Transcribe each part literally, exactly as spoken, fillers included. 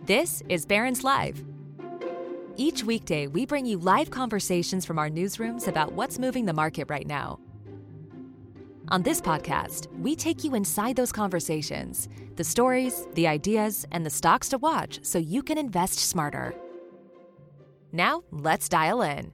This is Barron's Live. Each weekday, we bring you live conversations from our newsrooms about what's moving the market right now. On this podcast, we take you inside those conversations, the stories, the ideas, and the stocks to watch so you can invest smarter. Now, let's dial in.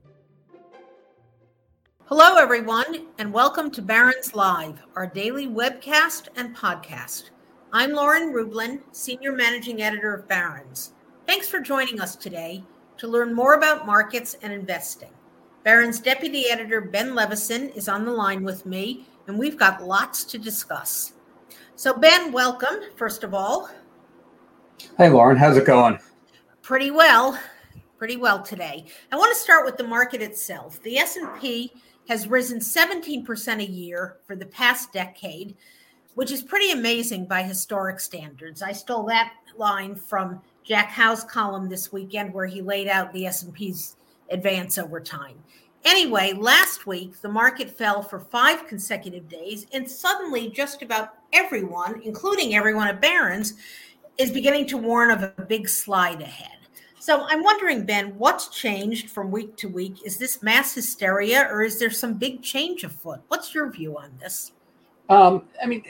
Hello, everyone, and welcome to Barron's Live, our daily webcast and podcast. I'm Lauren Rublin, Senior Managing Editor of Barron's. Thanks for joining us today to learn more about markets and investing. Barron's Deputy Editor Ben Levison is on the line with me, and we've got lots to discuss. So, Ben, welcome, first of all. Hey, Lauren, how's it going? Pretty well. Pretty well today. I want to start with the market itself. The S and P has risen seventeen percent a year for the past decade, which is pretty amazing by historic standards. I stole that line from Jack Howe's column this weekend where he laid out the S and P's advance over time. Anyway, last week, the market fell for five consecutive days, and suddenly just about everyone, including everyone at Barron's, is beginning to warn of a big slide ahead. So I'm wondering, Ben, what's changed from week to week? Is this mass hysteria, or is there some big change afoot? What's your view on this? Um, I mean,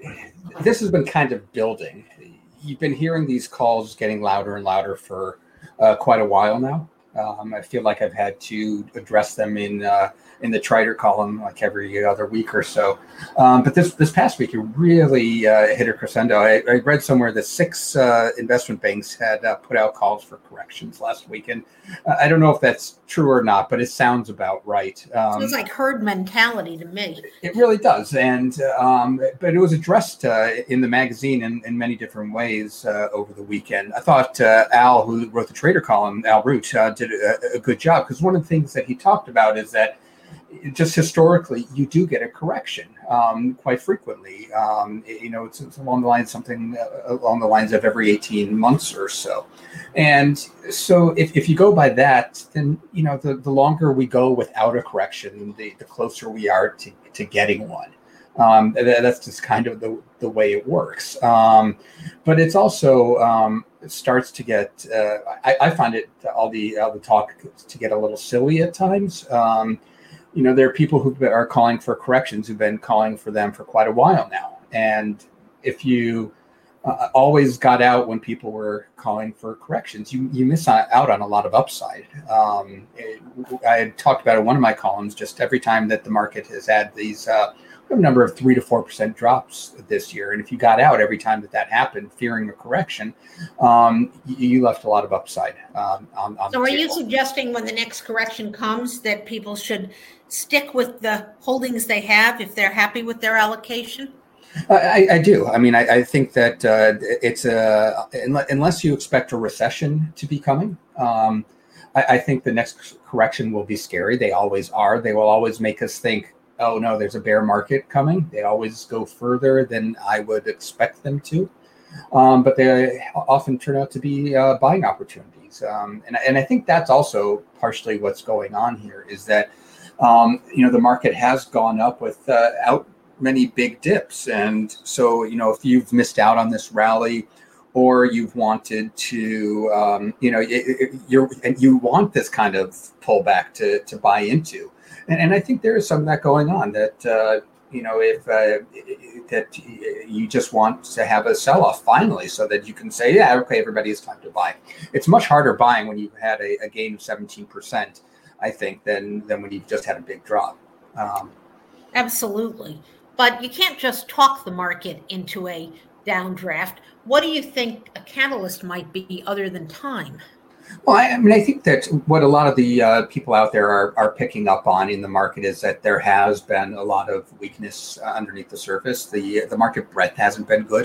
this has been kind of building. You've been hearing these calls getting louder and louder for uh, quite a while now. Um, I feel like I've had to address them in uh, in the Trader column like every other week or so. Um, but this this past week, it really uh, hit a crescendo. I, I read somewhere that six uh, investment banks had uh, put out calls for corrections last week. And uh, I don't know if that's true or not, but it sounds about right. Um, Sounds like herd mentality to me. It really does. And um, but it was addressed uh, in the magazine in, in many different ways uh, over the weekend. I thought uh, Al, who wrote the Trader column, Al Root, uh, did a, a good job, because one of the things that he talked about is that just historically, you do get a correction um, quite frequently. Um, you know, it's, it's along the lines, something uh, along the lines of every eighteen months or so. And so if, if you go by that, then, you know, the, the longer we go without a correction, the, the closer we are to, to getting one. Um, that, that's just kind of the, the way it works. Um, but it's also, um, it starts to get, uh, I, I find it, all the, all the talk to get a little silly at times. Um, You know, there are people who are calling for corrections who've been calling for them for quite a while now. And if you uh, always got out when people were calling for corrections, you, you miss out on a lot of upside. Um, it, I had talked about it in one of my columns, just every time that the market has had these uh, a number of three to four percent drops this year. And if you got out every time that that happened, fearing a correction, um, you, you left a lot of upside. Um, on, on so the are you table. suggesting when the next correction comes that people should stick with the holdings they have if they're happy with their allocation? I, I do. I mean, I, I think that uh, it's a, unless you expect a recession to be coming, um, I, I think the next correction will be scary. They always are. They will always make us think, oh, no, there's a bear market coming. They always go further than I would expect them to. Um, but they often turn out to be uh, buying opportunities. Um, and, and I think that's also partially what's going on here is that, um, you know, the market has gone up without many big dips. And so, you know, if you've missed out on this rally or you've wanted to, um, you know, it, it, you're, and you want this kind of pullback to, to buy into. And, and I think there is some of that going on that, uh, you know, if uh, that you just want to have a sell-off finally so that you can say, yeah, okay, everybody, it's time to buy. It's much harder buying when you've had a, a gain of seventeen percent, I think, than, than when you've just had a big drop. Um, Absolutely. But you can't just talk the market into a downdraft. What do you think a catalyst might be other than time? Well, I, I mean, I think that what a lot of the uh, people out there are, are picking up on in the market is that there has been a lot of weakness uh, underneath the surface. The the market breadth hasn't been good.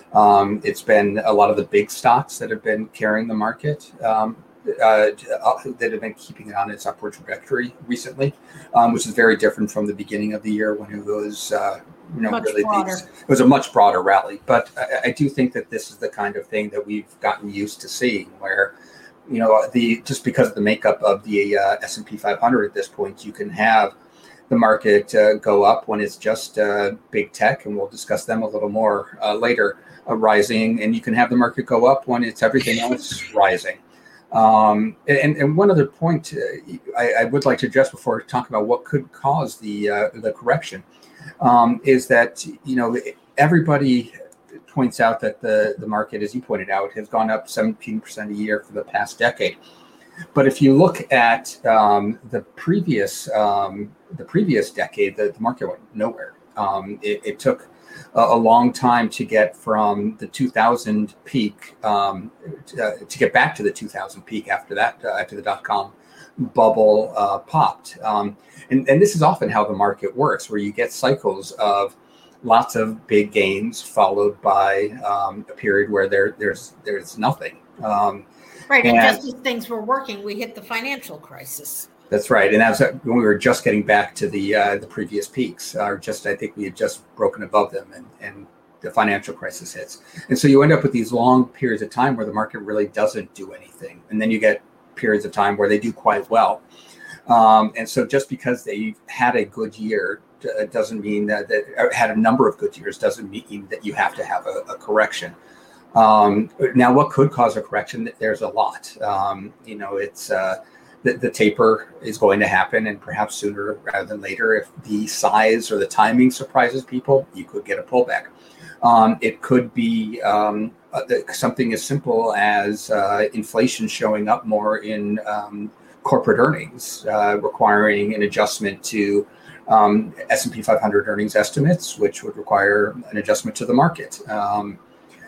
Um, it's been a lot of the big stocks that have been carrying the market, um, uh, that have been keeping it on its upward trajectory recently, um, which is very different from the beginning of the year when it was, uh, you know, much really broader. these, it was a much broader rally. But I, I do think that this is the kind of thing that we've gotten used to seeing, where, you know, the just because of the makeup of the uh, S and P five hundred at this point, you can have the market uh, go up when it's just uh, big tech, and we'll discuss them a little more uh, later, uh, rising. And you can have the market go up when it's everything else rising. Um, and, and one other point uh, I, I would like to address before talking about what could cause the uh, the correction um, is that, you know, everybody points out that the, the market, as you pointed out, has gone up seventeen percent a year for the past decade. But if you look at um, the previous um, the previous decade, the, the market went nowhere. Um, it, it took a, a long time to get from the two thousand peak um, to, uh, to get back to the two thousand peak after that, uh, after the dot-com bubble uh, popped. Um, and, and this is often how the market works, where you get cycles of lots of big gains followed by um, a period where there there's there's nothing. Um, right, and, and just as things were working, we hit the financial crisis. That's right, and that's when we were just getting back to the uh, the previous peaks, or just I think we had just broken above them, and and the financial crisis hits, and so you end up with these long periods of time where the market really doesn't do anything, and then you get periods of time where they do quite well, um, and so just because they've had a good year uh, doesn't mean that that had a number of good years doesn't mean that you have to have a, a correction. Um, now, what could cause a correction? There's a lot. Um, you know, it's uh, the, the taper is going to happen, and perhaps sooner rather than later. If the size or the timing surprises people, you could get a pullback. Um, it could be um, uh, something as simple as uh, inflation showing up more in um, corporate earnings, uh, requiring an adjustment to um, S and P five hundred earnings estimates, which would require an adjustment to the market. Um,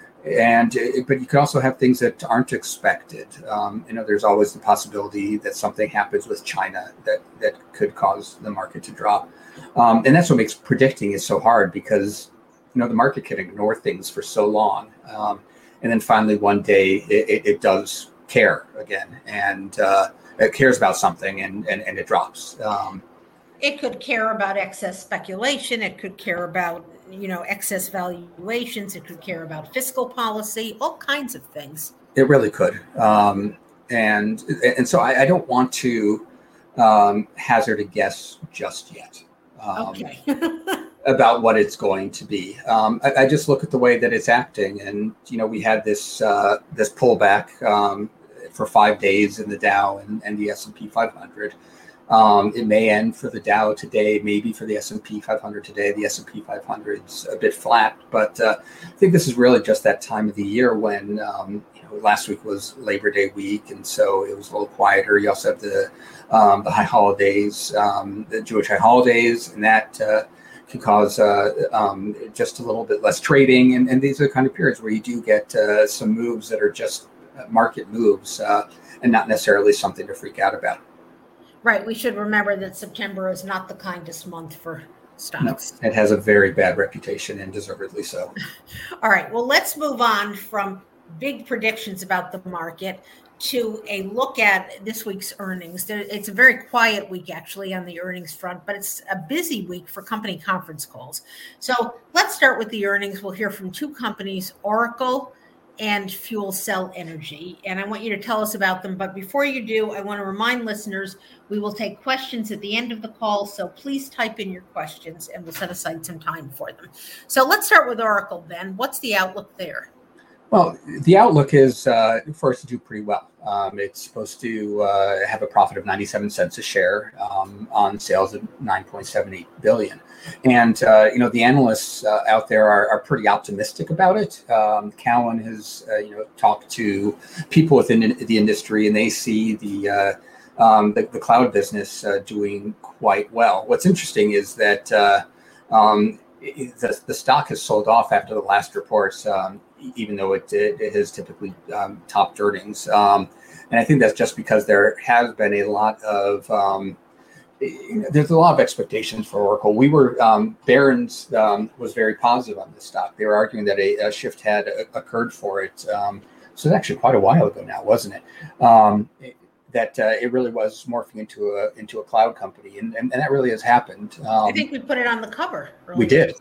And but you can also have things that aren't expected. Um, you know, there's always the possibility that something happens with China that that could cause the market to drop, um, and that's what makes predicting it so hard, because you know the market can ignore things for so long, um, and then finally one day it, it, it does care again, and uh, it cares about something, and and, and it drops. Um, it could care about excess speculation. It could care about, you know, excess valuations. It could care about fiscal policy, all kinds of things. It really could. Um, and and so I, I don't want to um, hazard a guess just yet um, okay. about what it's going to be. Um, I, I just look at the way that it's acting. And, you know, we had this uh, this pullback um, for five days in the Dow and, and the S and P five hundred. Um, it may end for the Dow today, maybe for the S and P five hundred today. The S and P five hundred's a bit flat, but uh, I think this is really just that time of the year when, um, you know, last week was Labor Day week, and so it was a little quieter. You also have the um, the high holidays, um, the Jewish high holidays, and that uh, can cause uh, um, just a little bit less trading. And, and these are the kind of periods where you do get uh, some moves that are just market moves uh, and not necessarily something to freak out about. Right. We should remember that September is not the kindest month for stocks. No, it has a very bad reputation, and deservedly so. All right. Well, let's move on from big predictions about the market to a look at this week's earnings. It's a very quiet week, actually, on the earnings front, but it's a busy week for company conference calls. So let's start with the earnings. We'll hear from two companies, Oracle and Fuel Cell Energy. And I want you to tell us about them. But before you do, I want to remind listeners, we will take questions at the end of the call. So please type in your questions and we'll set aside some time for them. So let's start with Oracle, Ben. What's the outlook there? Well, the outlook is uh, for us to do pretty well. Um, it's supposed to uh, have a profit of ninety-seven cents a share um, on sales of nine point seven eight billion dollars. And, uh, you know, the analysts uh, out there are, are pretty optimistic about it. Um, Cowen has, uh, you know, talked to people within the industry, and they see the uh, um, the, the cloud business uh, doing quite well. What's interesting is that uh, um, the, the stock has sold off after the last reports, um, even though it, it, it has typically um, topped earnings. Um, and I think that's just because there has been a lot of, um, you know, there's a lot of expectations for Oracle. We were, um, Barron's um, was very positive on this stock. They were arguing that a, a shift had occurred for it. Um, so it's actually quite a while ago now, wasn't it? Um, it that uh, it really was morphing into a into a cloud company. And, and, and that really has happened. Um, I think we put it on the cover. We did.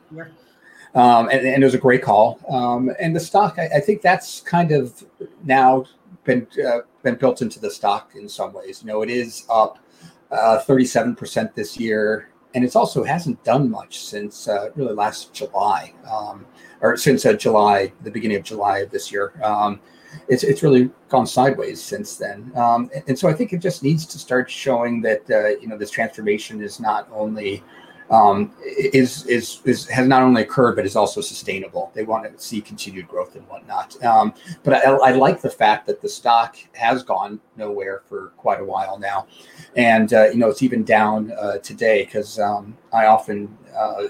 Um, and, and it was a great call. Um, and the stock, I, I think that's kind of now been uh, been built into the stock in some ways. You know, it is up uh, thirty-seven percent this year. and it's also hasn't done much since uh, really last July, um, or since uh, July, the beginning of July of this year. Um, it's it's really gone sideways since then, um, and, and so I think it just needs to start showing that uh, you know this transformation is not only um, is, is is has not only occurred but is also sustainable. They want to see continued growth and whatnot. Um, but I, I like the fact that the stock has gone nowhere for quite a while now, and uh, you know it's even down uh, today because um, I often uh,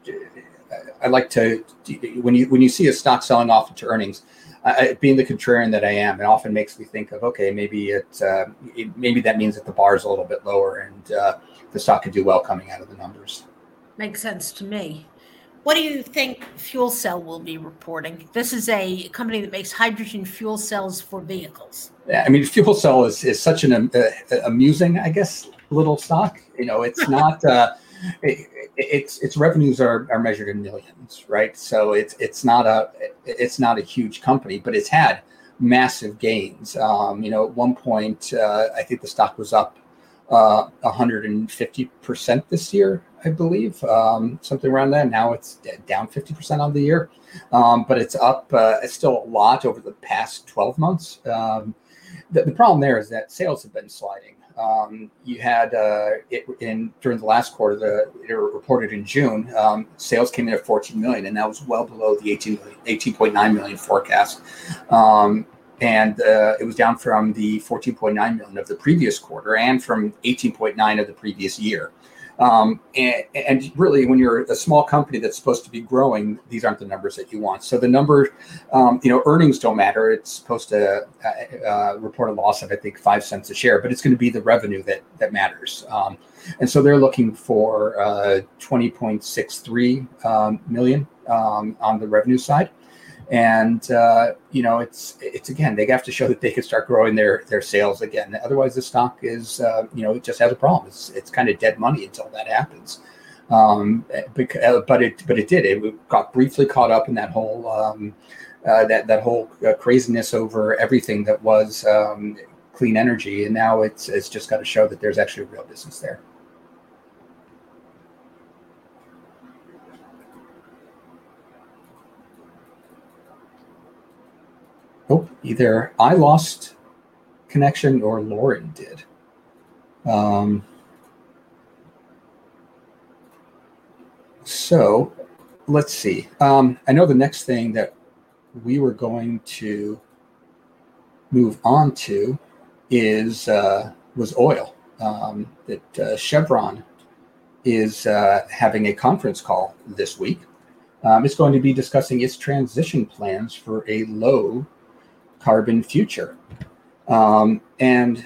I like to when you when you see a stock selling off into earnings. I, being the contrarian that I am, it often makes me think of, okay, maybe it, uh, it maybe that means that the bar is a little bit lower and uh, the stock could do well coming out of the numbers. Makes sense to me. What do you think Fuel Cell will be reporting? This is a company that makes hydrogen fuel cells for vehicles. Yeah, I mean, Fuel Cell is, is such an uh, amusing, I guess, little stock. You know, it's not. Uh, it, Its its revenues are, are measured in millions, right? So it's it's not a it's not a huge company, but it's had massive gains. Um, you know, at one point, uh, I think the stock was up uh, one hundred fifty percent this year, I believe, um, something around that. Now it's down fifty percent on the year, um, but it's up. Uh, it's still a lot over the past twelve months. Um, the, the problem there is that sales have been sliding. Um, you had uh, it in during the last quarter, the it reported in June, um, sales came in at fourteen million, and that was well below the eighteen point nine million forecast. Um, and uh, it was down from the fourteen point nine million of the previous quarter and from eighteen point nine of the previous year. Um, and, and really, when you're a small company that's supposed to be growing, these aren't the numbers that you want. So the number, um, you know, earnings don't matter. It's supposed to uh, uh, report a loss of, I think, five cents a share, but it's going to be the revenue that that matters. Um, and so they're looking for uh, twenty point six three um, million um, on the revenue side. And, uh, you know, it's, it's again, they have to show that they can start growing their, their sales again. Otherwise, the stock is, uh, you know, it just has a problem. It's, it's kind of dead money until that happens. Um, because, but it, but it did, it got briefly caught up in that whole, um, uh, that, that whole uh, craziness over everything that was um, clean energy. And now it's, it's just got to show that there's actually a real business there. Oh, either I lost connection or Lauren did. Um, so let's see. Um, I know the next thing that we were going to move on to is uh, was oil. Um, that uh, Chevron is uh, having a conference call this week. Um, it's going to be discussing its transition plans for a low carbon future. Um, and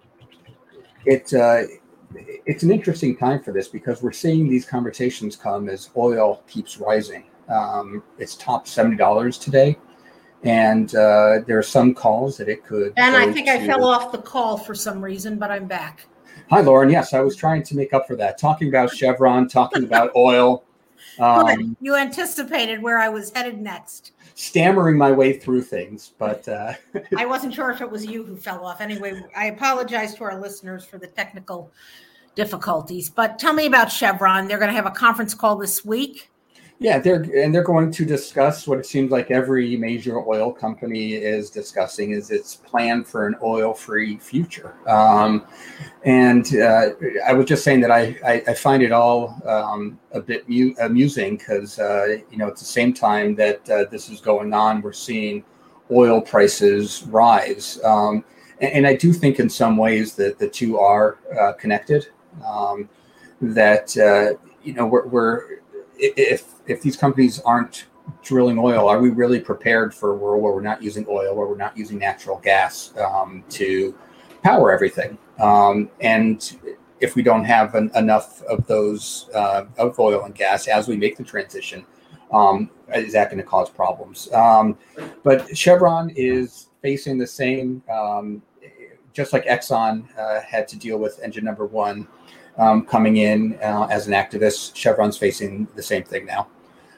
it, uh, it's an interesting time for this because we're seeing these conversations come as oil keeps rising. Um, it's topped seventy dollars today. And uh, there are some calls that it could. And I think to... I fell off the call for some reason, but I'm back. Hi, Lauren. Yes, I was trying to make up for that. Talking about Chevron, talking about oil. Um, you anticipated where I was headed next. Stammering my way through things, but uh, I wasn't sure if it was you who fell off. Anyway, I apologize to our listeners for the technical difficulties. But tell me about Chevron. They're going to have a conference call this week. Yeah, they're and they're going to discuss what it seems like every major oil company is discussing is its plan for an oil-free future. Um, and uh, I was just saying that I, I, I find it all um, a bit mu- amusing because, uh, you know, at the same time that uh, this is going on, we're seeing oil prices rise. Um, and, and I do think in some ways that the two are uh, connected, um, that, uh, you know, we're, we're if if these companies aren't drilling oil, are we really prepared for a world where we're not using oil, where we're not using natural gas um, to power everything? Um, and if we don't have an, enough of those uh, of oil and gas as we make the transition, um, is that going to cause problems? Um, but Chevron is facing the same, um, just like Exxon uh, had to deal with engine number one um, coming in uh, as an activist. Chevron's facing the same thing now.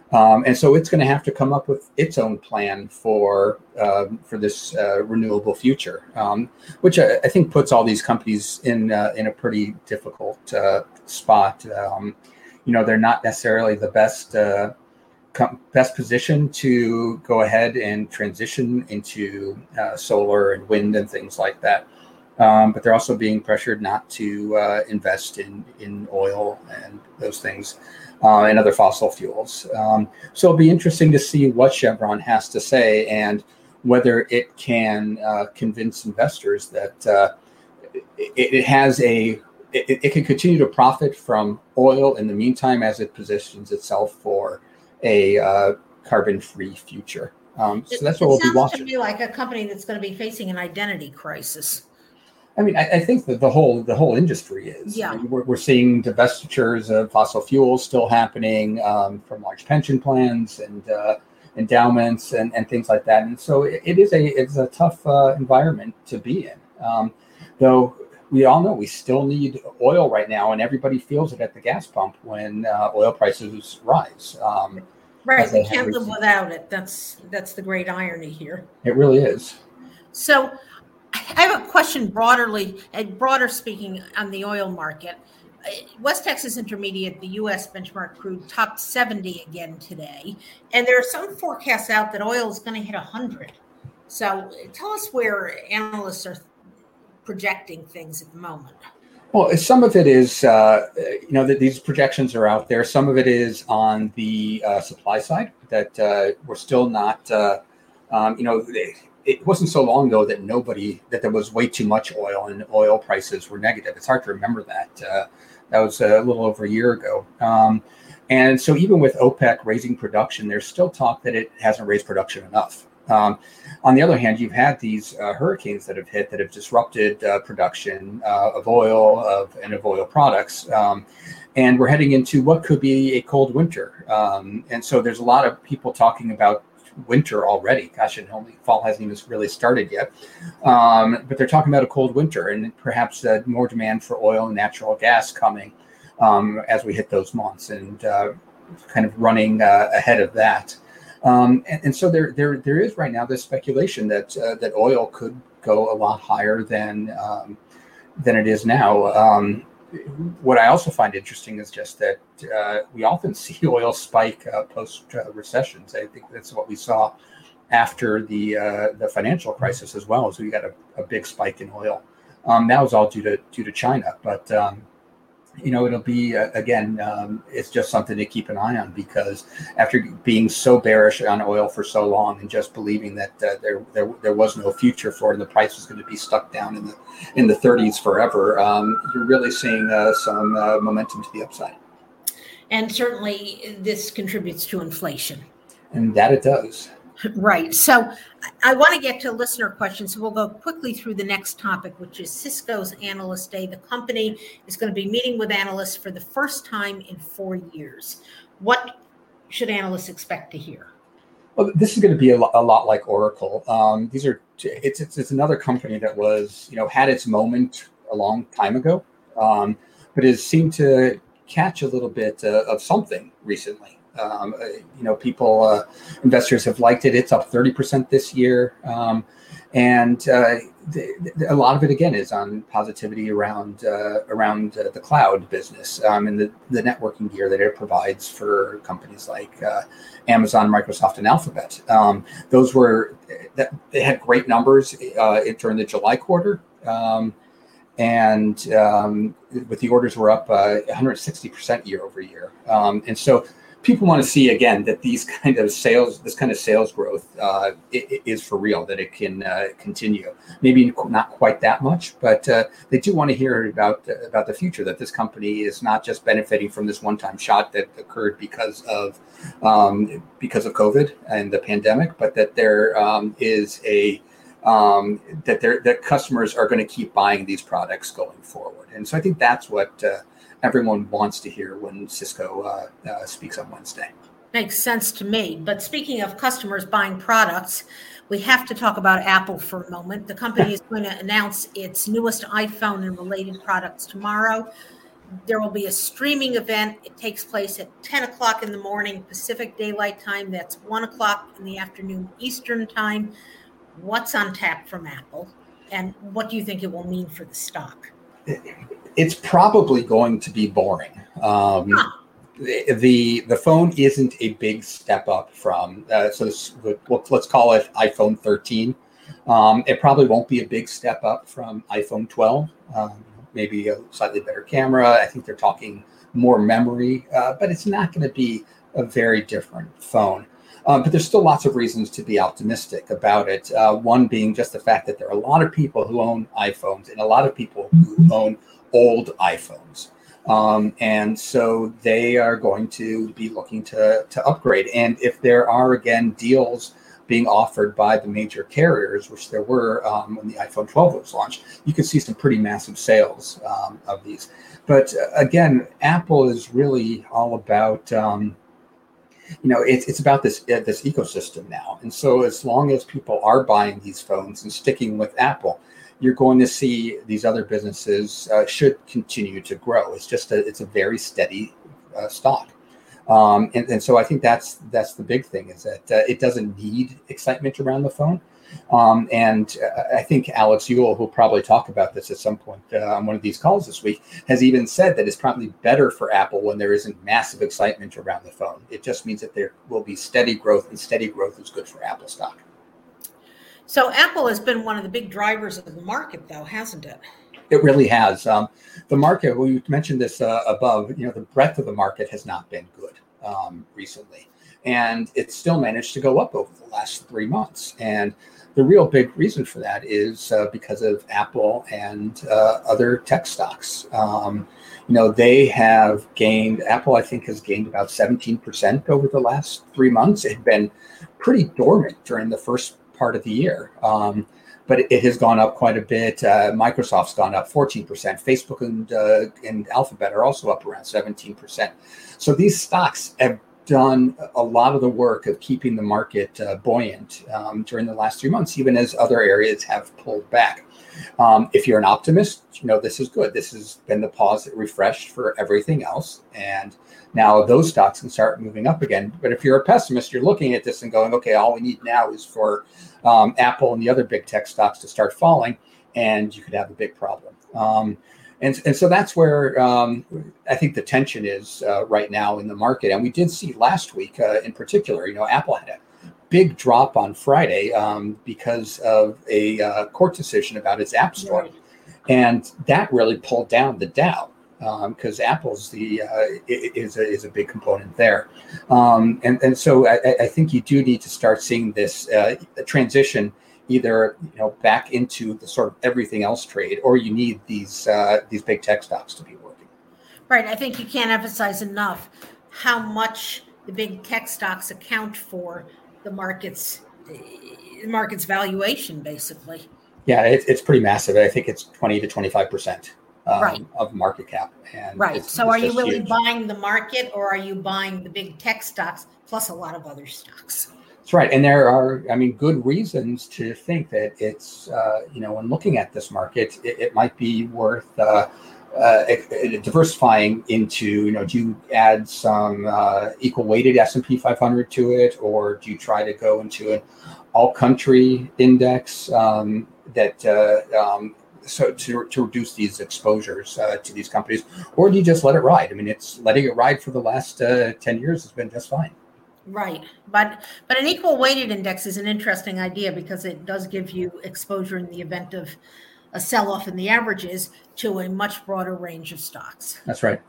Um, and so it's going to have to come up with its own plan for uh, for this uh, renewable future, um, which I, I think puts all these companies in uh, in a pretty difficult uh, spot. Um, you know, they're not necessarily the best uh, com- best position to go ahead and transition into uh, solar and wind and things like that. Um, but they're also being pressured not to uh, invest in, in oil and those things uh, and other fossil fuels. Um, so it'll be interesting to see what Chevron has to say and whether it can uh, convince investors that uh, it, it has a it, it can continue to profit from oil in the meantime as it positions itself for a uh, carbon-free future. Um, so that's what we'll be watching. It sounds to me like a company that's going to be facing an identity crisis. I mean, I, I think that the whole the whole industry is. Yeah. I mean, we're, we're seeing divestitures of fossil fuels still happening um, from large pension plans and uh, endowments and, and things like that. And so it, it is a it's a tough uh, environment to be in. Um, though we all know we still need oil right now, and everybody feels it at the gas pump when uh, oil prices rise. Um, right, we can't live without it. That's that's the great irony here. It really is. So. I have a question broaderly, and broader speaking on the oil market. West Texas Intermediate, the U S benchmark crude, topped seventy again today. And there are some forecasts out that oil is going to hit one hundred. So tell us where analysts are projecting things at the moment. Well, some of it is, uh, you know, that these projections are out there. Some of it is on the uh, supply side that uh, we're still not, uh, um, you know, they, it wasn't so long ago that nobody, that there was way too much oil and oil prices were negative. It's hard to remember that. Uh, that was a little over a year ago. Um, and so even with OPEC raising production, there's still talk that it hasn't raised production enough. Um, on the other hand, you've had these uh, hurricanes that have hit that have disrupted uh, production uh, of oil of and of oil products. Um, and we're heading into what could be a cold winter. Um, and so there's a lot of people talking about winter already. Gosh, and only fall hasn't even really started yet. Um, but they're talking about a cold winter and perhaps uh, more demand for oil and natural gas coming um, as we hit those months and uh, kind of running uh, ahead of that. Um, and, and so there, there, there is right now this speculation that uh, that oil could go a lot higher than um, than it is now. Um, What I also find interesting is just that uh, we often see oil spike uh, post uh, recessions. I think that's what we saw after the uh, the financial crisis as well. As we got a, a big spike in oil. Um, that was all due to due to China, but um, you know it'll be uh, again. Um, it's just something to keep an eye on because after being so bearish on oil for so long and just believing that uh, there, there there was no future for it and the price was going to be stuck down in the in the thirties forever, um, you're really seeing uh, some uh, momentum to the upside. And certainly this contributes to inflation. And that it does. Right. So I want to get to listener questions. So we'll go quickly through the next topic, which is Cisco's Analyst Day. The company is going to be meeting with analysts for the first time in four years. What should analysts expect to hear? Well, this is going to be a lot, a lot like Oracle. Um, these are it's, it's it's another company that was you know had its moment a long time ago, um, but has seemed to catch a little bit uh, of something recently. Um, uh, you know, people, uh, investors have liked it. It's up thirty percent this year. Um, and uh, th- th- a lot of it, again, is on positivity around uh, around uh, the cloud business um, and the, the networking gear that it provides for companies like uh, Amazon, Microsoft, and Alphabet. Um, those were, that they had great numbers uh, during the July quarter. Um, and um, with the orders were up uh, one hundred sixty percent year over year. Um, and so people want to see again that these kind of sales, this kind of sales growth uh, is for real, that it can uh, continue. Maybe not quite that much, but uh, they do want to hear about uh, about the future, that this company is not just benefiting from this one-time shot that occurred because of um, because of COVID and the pandemic, but that there um, is a um, that there that customers are going to keep buying these products going forward. And so I think that's what uh, everyone wants to hear when Cisco uh, uh, speaks on Wednesday. Makes sense to me. But speaking of customers buying products, we have to talk about Apple for a moment. The company is going to announce its newest iPhone and related products tomorrow. There will be a streaming event. It takes place at ten o'clock in the morning Pacific Daylight Time. That's one o'clock in the afternoon Eastern Time. What's on tap from Apple, and what do you think it will mean for the stock? It's probably going to be boring. Um, huh. the, the the phone isn't a big step up from, uh, so this, let's call it iPhone thirteen. Um, it probably won't be a big step up from iPhone twelve. Um, maybe a slightly better camera. I think they're talking more memory, uh, but it's not going to be a very different phone. Um, but there's still lots of reasons to be optimistic about it. Uh, one being just the fact that there are a lot of people who own iPhones and a lot of people who own old iPhones. Um, and so they are going to be looking to, to upgrade. And if there are, again, deals being offered by the major carriers, which there were um, when the iPhone twelve was launched, you could see some pretty massive sales um, of these. But uh, again, Apple is really all about, um, you know, it's it's about this uh, this ecosystem now. And so as long as people are buying these phones and sticking with Apple, you're going to see these other businesses uh, should continue to grow. It's just a, it's a very steady uh, stock. Um, and, and so I think that's that's the big thing, is that uh, it doesn't need excitement around the phone. Um, and uh, I think Alex Yule, who'll probably talk about this at some point uh, on one of these calls this week, has even said that it's probably better for Apple when there isn't massive excitement around the phone. It just means that there will be steady growth, and steady growth is good for Apple stock. So Apple has been one of the big drivers of the market, though, hasn't it? It really has. Um, the market, we mentioned this uh, above, you know, the breadth of the market has not been good um, recently. And it's still managed to go up over the last three months. And the real big reason for that is uh, because of Apple and uh, other tech stocks. Um, you know, they have gained, Apple, I think, has gained about seventeen percent over the last three months. It had been pretty dormant during the first part of the year. Um, But it has gone up quite a bit. Uh, Microsoft's gone up fourteen percent. Facebook and uh, and Alphabet are also up around seventeen percent. So these stocks have done a lot of the work of keeping the market uh, buoyant um, during the last three months, even as other areas have pulled back. Um, if you're an optimist, you know, this is good. This has been the pause that refreshed for everything else. And now those stocks can start moving up again. But if you're a pessimist, you're looking at this and going, okay, all we need now is for um, Apple and the other big tech stocks to start falling, and you could have a big problem. Um, and, and so that's where um, I think the tension is uh, right now in the market. And we did see last week uh, in particular, you know, Apple had a big drop on Friday um, because of a uh, court decision about its App Store. Right. And that really pulled down the Dow, because um, Apple's the uh, is a, is a big component there, um, and and so I, I think you do need to start seeing this uh, transition either, you know, back into the sort of everything else trade, or you need these uh, these big tech stocks to be working. Right. I think you can't emphasize enough how much the big tech stocks account for the market's the market's valuation, basically. Yeah, it, it's pretty massive. I think it's twenty to twenty-five percent. Um, right. of market cap. And right. It's, so it's are you really huge. buying the market, or are you buying the big tech stocks plus a lot of other stocks? That's right. And there are, I mean, good reasons to think that it's, uh, you know, when looking at this market, it, it might be worth uh, uh, diversifying into, you know, do you add some uh, equal weighted S and P five hundred to it, or do you try to go into an all country index um, that, uh, um, so to, to reduce these exposures uh, to these companies, or do you just let it ride? I mean, it's letting it ride for the last uh, ten years has been just fine. Right. But but an equal weighted index is an interesting idea, because it does give you exposure in the event of a sell-off in the averages to a much broader range of stocks. That's right.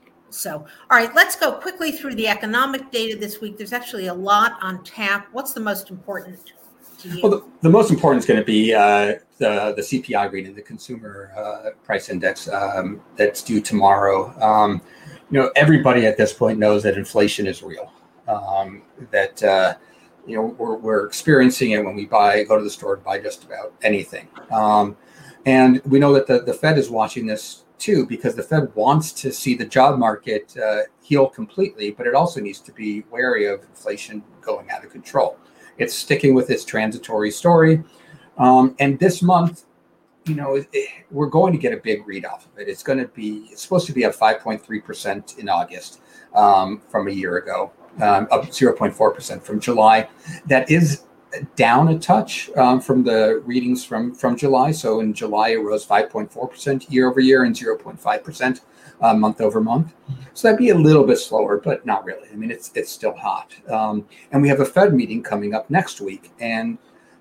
So, all right, let's go quickly through the economic data this week. There's actually a lot on tap. What's the most important to you? Well, the, the most important is going to be uh, the, the C P I reading, the consumer uh, price index um, that's due tomorrow. Um, you know, everybody at this point knows that inflation is real, um, that, uh, you know, we're, we're experiencing it when we buy, go to the store to buy just about anything. Um, and we know that the, the Fed is watching this too, because the Fed wants to see the job market uh, heal completely, but it also needs to be wary of inflation going out of control. It's sticking with its transitory story. Um, and this month, you know, it, it, we're going to get a big read off of it. It's going to be, it's supposed to be at five point three percent in August um, from a year ago, um, up zero point four percent from July. That is down a touch um, from the readings from, from July. So in July, it rose five point four percent year over year and zero point five percent uh, month over month. So that'd be a little bit slower, but not really. I mean, it's it's still hot. Um, and we have a Fed meeting coming up next week. And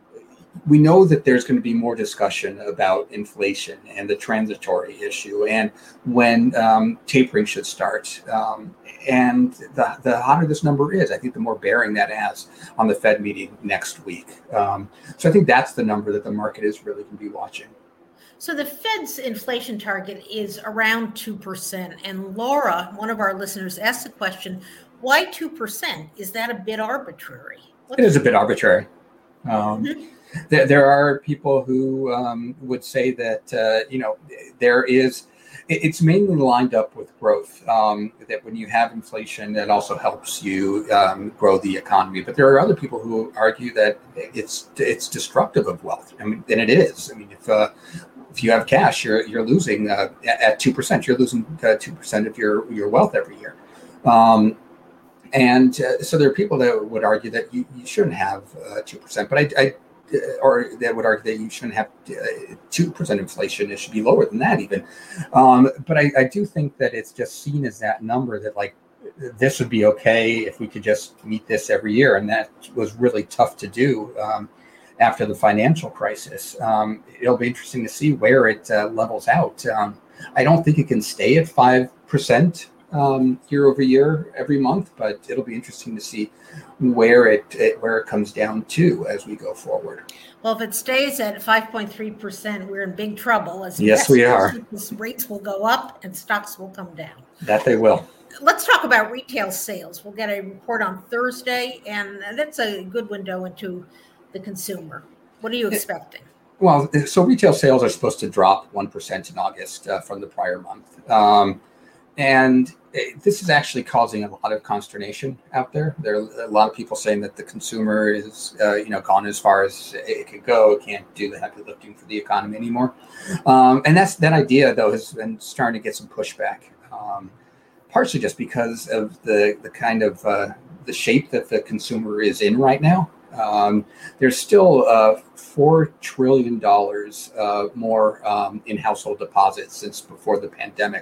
we know that there's going to be more discussion about inflation and the transitory issue and when um, tapering should start. Um, and the, the hotter this number is, I think the more bearing that has on the Fed meeting next week. Um, so I think that's the number that the market is really going to be watching. So the Fed's inflation target is around two percent. And Laura, one of our listeners, asked the question, why two percent? Is that a bit arbitrary? What's it is a bit arbitrary. Um, mm-hmm. There, there are people who um, would say that, uh, you know, there is, it, it's mainly lined up with growth, um, that when you have inflation, that also helps you um, grow the economy. But there are other people who argue that it's it's destructive of wealth. I mean, and it is. I mean, if uh, if you have cash, you're you're losing uh, at two percent, you're losing uh, two percent of your, your wealth every year. Um, and uh, so there are people that would argue that you, you shouldn't have uh, two percent. But I, I or that would argue that you shouldn't have two percent inflation. It should be lower than that even. Um, but I, I do think that it's just seen as that number that like this would be okay if we could just meet this every year. And that was really tough to do um, after the financial crisis. Um, it'll be interesting to see where it uh, levels out. Um, I don't think it can stay at five percent um, year over year every month, but it'll be interesting to see where it, it where it comes down to as we go forward. Well, if it stays at five point three percent, we're in big trouble. As yes, we are. Rates will go up and stocks will come down. That they will. Let's talk about retail sales. We'll get a report on Thursday, and that's a good window into the consumer. What are you expecting? Well, so retail sales are supposed to drop one percent in August uh, from the prior month. Um, and it, this is actually causing a lot of consternation out there. There are a lot of people saying that the consumer is, uh, you know, gone as far as it could go. It can't do the heavy lifting for the economy anymore. Um, and that's that idea, though, has been starting to get some pushback, um, partially just because of the the kind of uh, the shape that the consumer is in right now. Um, there's still uh, four trillion dollars uh, more um, in household deposits since before the pandemic,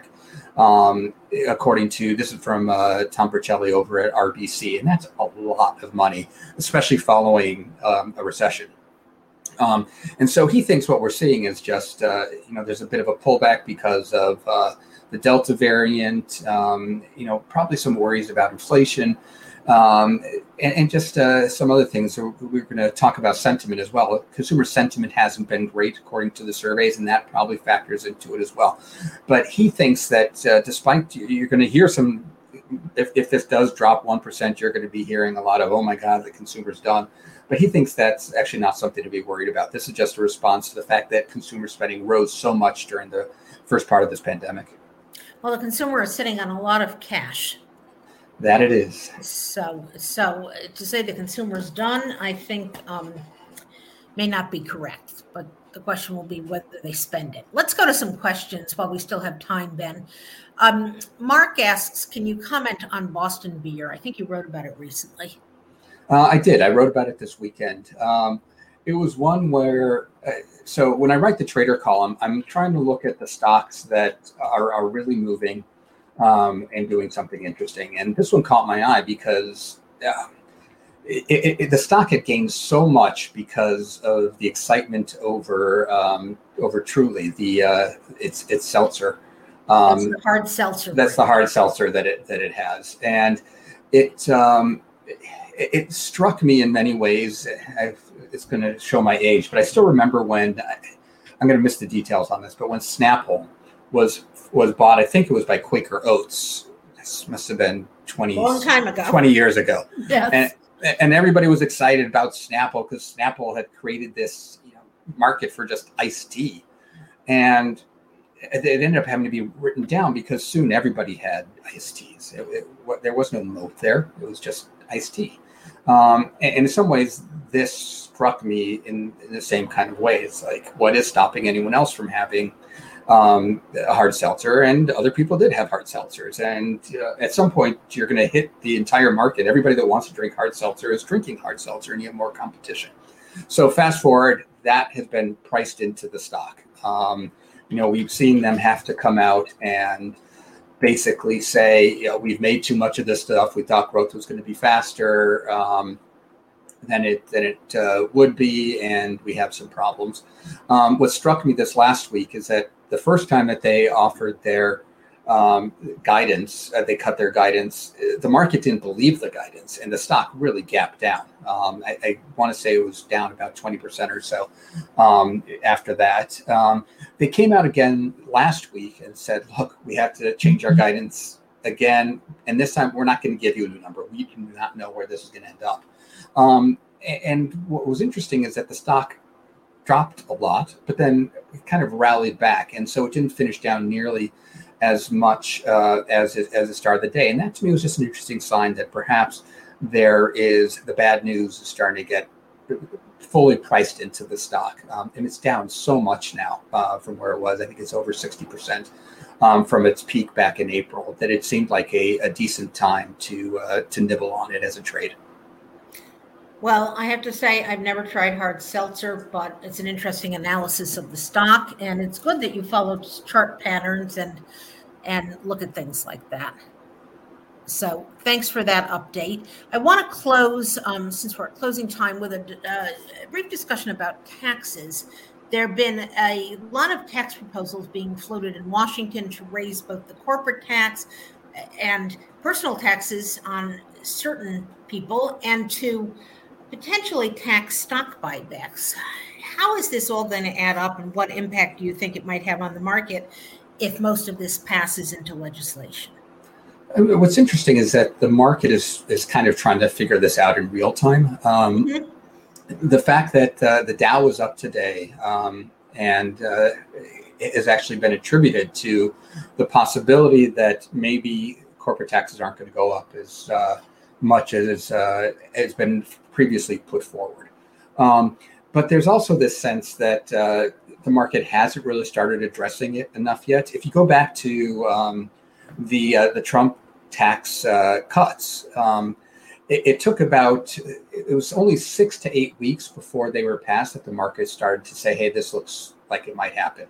um, according to, this is from uh, Tom Bercelli over at R B C, and that's a lot of money, especially following um, a recession. Um, and so he thinks what we're seeing is just, uh, you know, there's a bit of a pullback because of uh, the Delta variant, um, you know, probably some worries about inflation. Um, and, and just uh, some other things. So we're going to talk about sentiment as well. Consumer sentiment hasn't been great according to the surveys, and that probably factors into it as well. But he thinks that uh, despite you're going to hear some, if, if this does drop one percent, you're going to be hearing a lot of, oh my God, the consumer's done. But he thinks that's actually not something to be worried about. This is just a response to the fact that consumer spending rose so much during the first part of this pandemic. Well, the consumer is sitting on a lot of cash. That it is. So, so to say the consumer's done, I think um, may not be correct. But the question will be whether they spend it. Let's go to some questions while we still have time, Ben. Um, Mark asks, can you comment on Boston Beer? I think you wrote about it recently. Uh, I did. I wrote about it this weekend. Um, it was one where, uh, so when I write the trader column, I'm trying to look at the stocks that are, are really moving um, and doing something interesting. And this one caught my eye because uh, it, it, it, the stock had gained so much because of the excitement over um, over Truly, the uh, it's it's seltzer. Um, that's the hard seltzer. That's the hard seltzer that it that it has, and it. Um, It struck me in many ways. I've, it's going to show my age, but I still remember when, I'm going to miss the details on this, but when Snapple was was bought, I think it was by Quaker Oats. This must have been twenty, long time ago. twenty years ago. Yes. And, and everybody was excited about Snapple because Snapple had created this, you know, market for just iced tea. And it ended up having to be written down because soon everybody had iced teas. It, it, there was no moat there. It was just iced tea. Um, and, and in some ways, this struck me in, in the same kind of way. It's like, what is stopping anyone else from having um, a hard seltzer? And other people did have hard seltzers. And uh, at some point, you're going to hit the entire market. Everybody that wants to drink hard seltzer is drinking hard seltzer, and you have more competition. So fast forward, that has been priced into the stock. Um, you know, we've seen them have to come out and basically say, you know, we've made too much of this stuff. We thought growth was going to be faster um, than it than it uh, would be, and we have some problems. Um, what struck me this last week is that the first time that they offered their um, guidance, uh, they cut their guidance, the market didn't believe the guidance, and the stock really gapped down. Um, I, I want to say it was down about twenty percent or so um, after that. Um, they came out again last week and said, look, we have to change our guidance again. And this time we're not going to give you a new number. We do not know where this is going to end up. Um, and what was interesting is that the stock dropped a lot, but then it kind of rallied back. And so it didn't finish down nearly as much uh, as, it, as it started the day. And that to me was just an interesting sign that perhaps there is the bad news is starting to get fully priced into the stock. Um, and it's down so much now uh, from where it was. I think it's over sixty percent um, from its peak back in April, that it seemed like a, a decent time to uh, to nibble on it as a trade. Well, I have to say I've never tried hard seltzer, but it's an interesting analysis of the stock, and it's good that you follow chart patterns and and look at things like that. So thanks for that update. I want to close, um, since we're at closing time, with a, uh, a brief discussion about taxes. There have been a lot of tax proposals being floated in Washington to raise both the corporate tax and personal taxes on certain people, and to potentially tax stock buybacks. How is this all going to add up, and what impact do you think it might have on the market if most of this passes into legislation? What's interesting is that the market is is kind of trying to figure this out in real time. Um, mm-hmm. The fact that uh, the Dow was up today um, and uh, it has actually been attributed to the possibility that maybe corporate taxes aren't going to go up as uh, much as uh, has been previously put forward. Um, but there's also this sense that uh, the market hasn't really started addressing it enough yet. If you go back to um, the uh, the Trump tax uh, cuts, um, it, it took about, it was only six to eight weeks before they were passed that the market started to say, hey, this looks like it might happen.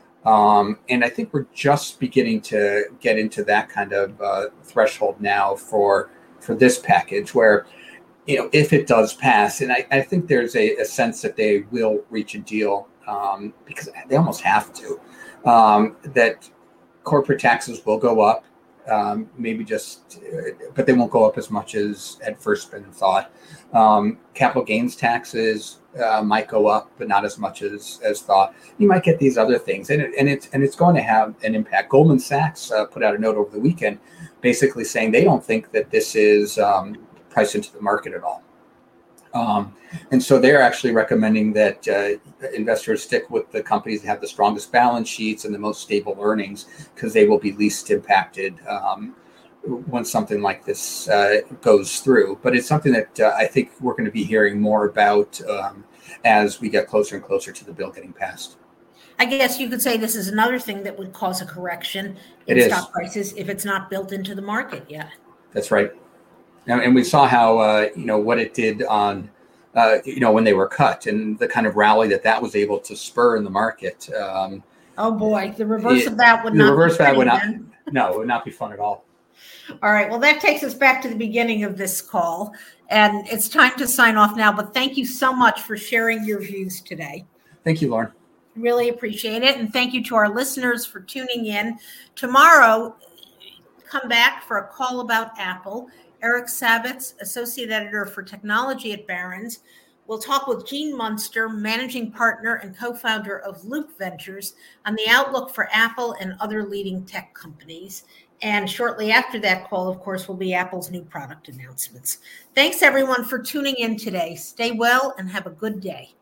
Um, and I think we're just beginning to get into that kind of uh, threshold now for for this package where, you know, if it does pass, and I, I think there's a, a sense that they will reach a deal um, because they almost have to, um, that corporate taxes will go up, um, maybe just, but they won't go up as much as had first been thought. Um, capital gains taxes uh, might go up, but not as much as as thought. You might get these other things, and it, and it's and it's going to have an impact. Goldman Sachs uh, put out a note over the weekend, basically saying they don't think that this is um, priced into the market at all. Um, and so they're actually recommending that uh, investors stick with the companies that have the strongest balance sheets and the most stable earnings, because they will be least impacted um, when something like this uh, goes through. But it's something that uh, I think we're going to be hearing more about um, as we get closer and closer to the bill getting passed. I guess you could say this is another thing that would cause a correction in it stock is. prices if it's not built into the market yet. That's right. And we saw how, uh, you know, what it did on, uh, you know, when they were cut, and the kind of rally that that was able to spur in the market. Um, oh, boy. The reverse it, of that would the not reverse be of that would not, then. no, it would not be fun at all. All right. Well, that takes us back to the beginning of this call, and it's time to sign off now. But thank you so much for sharing your views today. Thank you, Lauren. Really appreciate it. And thank you to our listeners for tuning in. Tomorrow, come back for a call about Apple. Eric Savitz, Associate Editor for Technology at Barron's. We'll talk with Gene Munster, Managing Partner and Co-founder of Loop Ventures, on the outlook for Apple and other leading tech companies. And shortly after that call, of course, will be Apple's new product announcements. Thanks, everyone, for tuning in today. Stay well and have a good day.